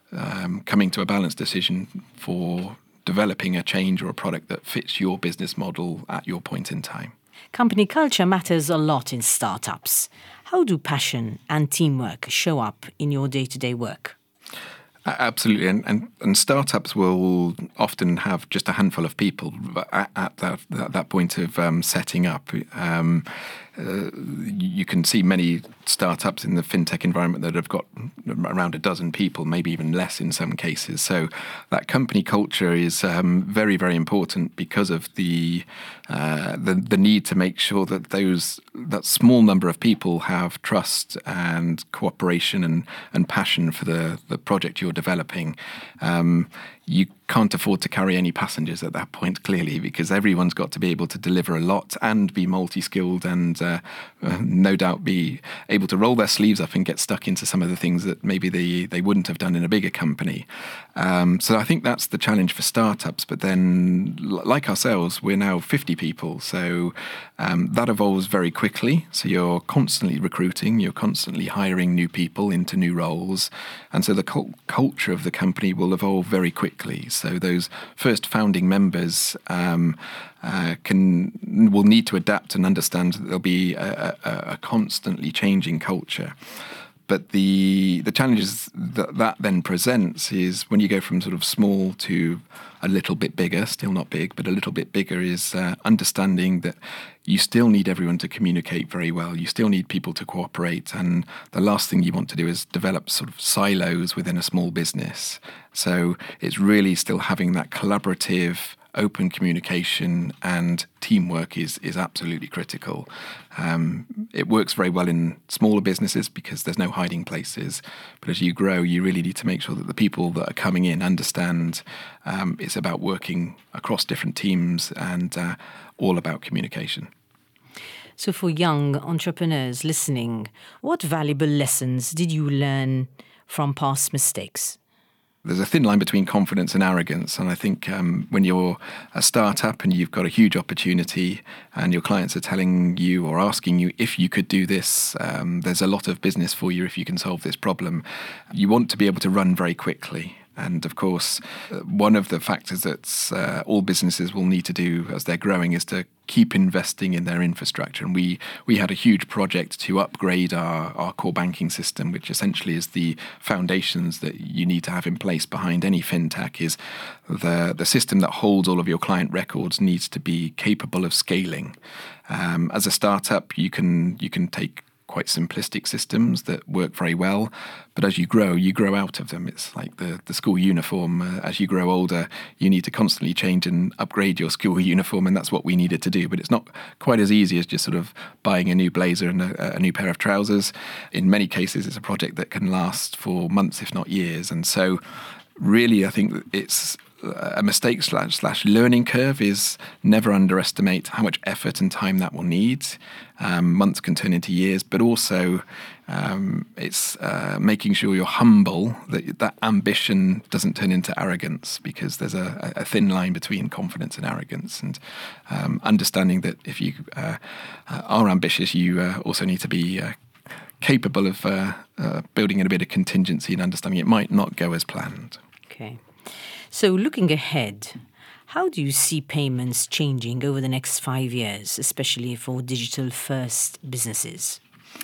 um, coming to a balanced decision for developing a change or a product that fits your business model at your point in time. Company culture matters a lot in startups. How do passion and teamwork show up in your day-to-day work? Absolutely, and, and and startups will often have just a handful of people at, at that at that point of um, setting up. Um, uh, you can see many startups in the fintech environment that have got around a dozen people, maybe even less in some cases. So that company culture is um, very, very important because of the, uh, the the need to make sure that those that small number of people have trust and cooperation and, and passion for the, the project you're developing. Um, you can't afford to carry any passengers at that point, clearly, because everyone's got to be able to deliver a lot and be multi-skilled and uh, uh, no doubt be able to roll their sleeves up and get stuck into some of the things that maybe they, they wouldn't have done in a bigger company. Um, so I think that's the challenge for startups. But then, like ourselves, we're now fifty people. So um, that evolves very quickly. So you're constantly recruiting, you're constantly hiring new people into new roles. And so the cult- culture of the company will evolve very quickly. So those first founding members um, uh, can will need to adapt and understand that there'll be a, a, a constantly changing culture. But the the challenges that that then presents is when you go from sort of small to a little bit bigger, still not big, but a little bit bigger, is uh, understanding that you still need everyone to communicate very well. You still need people to cooperate. And the last thing you want to do is develop sort of silos within a small business. So it's really still having that collaborative, open communication and teamwork is is absolutely critical. Um, it works very well in smaller businesses because there's no hiding places. But as you grow, you really need to make sure that the people that are coming in understand um, it's about working across different teams and uh, all about communication. So for young entrepreneurs listening, what valuable lessons did you learn from past mistakes? There's a thin line between confidence and arrogance. And I think um, when you're a startup and you've got a huge opportunity and your clients are telling you or asking you if you could do this, um, there's a lot of business for you if you can solve this problem. You want to be able to run very quickly. And of course, one of the factors that uh, all businesses will need to do as they're growing is to keep investing in their infrastructure. And we we had a huge project to upgrade our, our core banking system, which essentially is the foundations that you need to have in place behind any fintech. Is the, the system that holds all of your client records needs to be capable of scaling. Um, as a startup, you can you can take quite simplistic systems that work very well. But as you grow, you grow out of them. It's like the, the school uniform. Uh, as you grow older, you need to constantly change and upgrade your school uniform, and that's what we needed to do. But it's not quite as easy as just sort of buying a new blazer and a, a new pair of trousers. In many cases, it's a project that can last for months, if not years. And so really, I think that it's a mistake slash, slash learning curve is never underestimate how much effort and time that will need. Um, months can turn into years, but also um, it's uh, making sure you're humble, that that ambition doesn't turn into arrogance, because there's a, a thin line between confidence and arrogance, and um, understanding that if you uh, are ambitious, you uh, also need to be uh, capable of uh, uh, building in a bit of contingency and understanding it might not go as planned. Okay. So looking ahead, how do you see payments changing over the next five years, especially for digital-first businesses?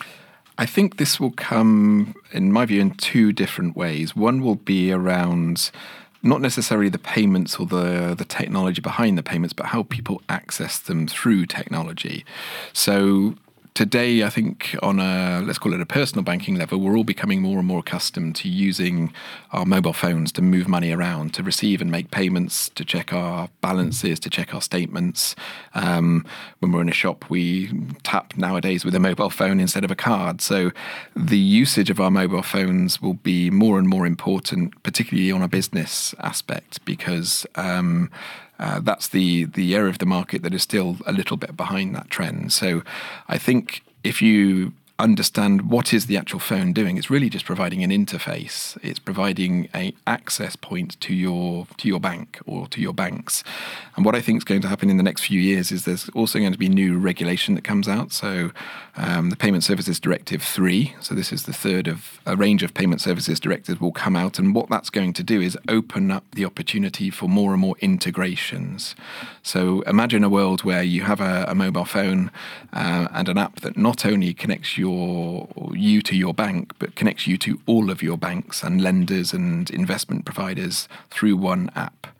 I think this will come, in my view, in two different ways. One will be around not necessarily the payments or the, the technology behind the payments, but how people access them through technology. So today, I think on a, let's call it a personal banking level, we're all becoming more and more accustomed to using our mobile phones to move money around, to receive and make payments, to check our balances, to check our statements. Um, when we're in a shop, we tap nowadays with a mobile phone instead of a card. So the usage of our mobile phones will be more and more important, particularly on a business aspect, because um, Uh, that's the the area of the market that is still a little bit behind that trend. So I think if you understand what is the actual phone doing, it's really just providing an interface. It's providing a access point to your to your bank or to your banks. And what I think is going to happen in the next few years is there's also going to be new regulation that comes out. So um, the Payment Services Directive three, so this is the third of a range of payment services directives will come out. And what that's going to do is open up the opportunity for more and more integrations. So imagine a world where you have a, a mobile phone uh, and an app that not only connects your Your, you to your bank, but connects you to all of your banks and lenders and investment providers through one app.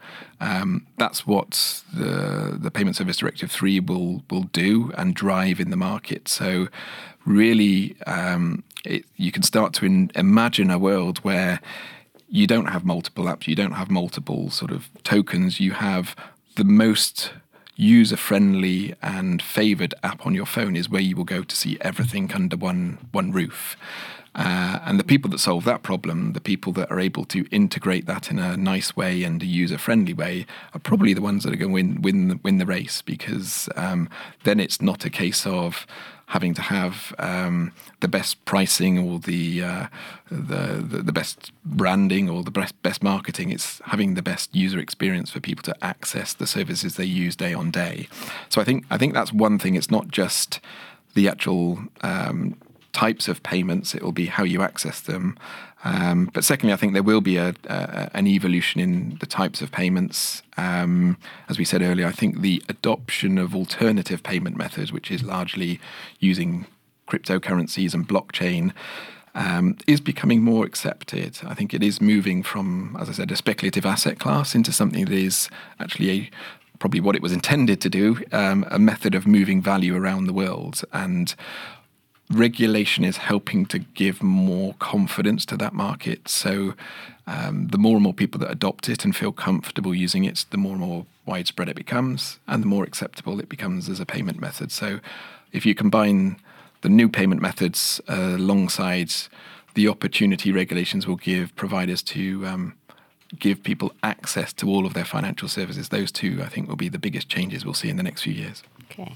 Um, that's what the the Payment Service Directive three will will do and drive in the market. So really, um, it, you can start to in, imagine a world where you don't have multiple apps, you don't have multiple sort of tokens, you have the most user-friendly and favoured app on your phone is where you will go to see everything under one one roof. Uh, and the people that solve that problem, the people that are able to integrate that in a nice way and a user-friendly way, are probably the ones that are going to win win the, win the race, because um, then it's not a case of having to have um, the best pricing or the, uh, the the the best branding or the best best marketing. It's having the best user experience for people to access the services they use day on day. So I think I think that's one thing. It's not just the actual um, types of payments, it will be how you access them. Um, but secondly, I think there will be a, a, an evolution in the types of payments. Um, as we said earlier, I think the adoption of alternative payment methods, which is largely using cryptocurrencies and blockchain, um, is becoming more accepted. I think it is moving from, as I said, a speculative asset class into something that is actually a probably what it was intended to do, um, a method of moving value around the world. And regulation is helping to give more confidence to that market. So um, the more and more people that adopt it and feel comfortable using it, the more and more widespread it becomes, and the more acceptable it becomes as a payment method. So if you combine the new payment methods uh, alongside the opportunity regulations will give providers to um, give people access to all of their financial services, those two, I think, will be the biggest changes we'll see in the next few years. Okay.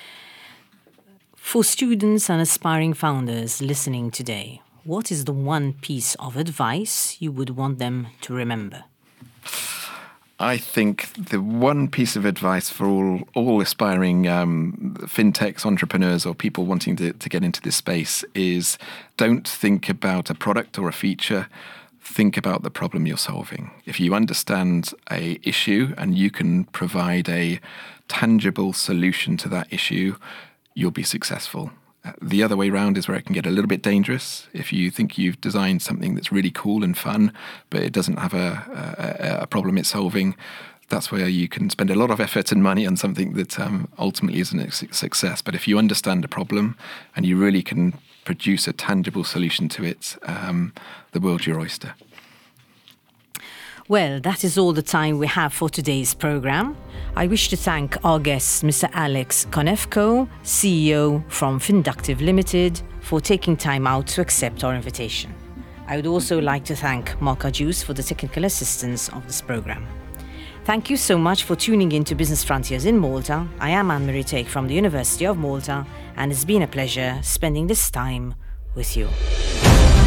For students and aspiring founders listening today, what is the one piece of advice you would want them to remember? I think the one piece of advice for all all aspiring um, fintechs, entrepreneurs, or people wanting to, to get into this space is don't think about a product or a feature. Think about the problem you're solving. If you understand a issue and you can provide a tangible solution to that issue, you'll be successful. The other way around is where it can get a little bit dangerous. If you think you've designed something that's really cool and fun, but it doesn't have a, a, a problem it's solving, that's where you can spend a lot of effort and money on something that um, ultimately isn't a success. But if you understand a problem and you really can produce a tangible solution to it, um, the world's your oyster. Well, that is all the time we have for today's programme. I wish to thank our guest, Mister Alex Konevko, C E O from Finductive Limited, for taking time out to accept our invitation. I would also like to thank Mark Ajus for the technical assistance of this programme. Thank you so much for tuning in to Business Frontiers in Malta. I am Anne-Marie Take from the University of Malta, and it's been a pleasure spending this time with you.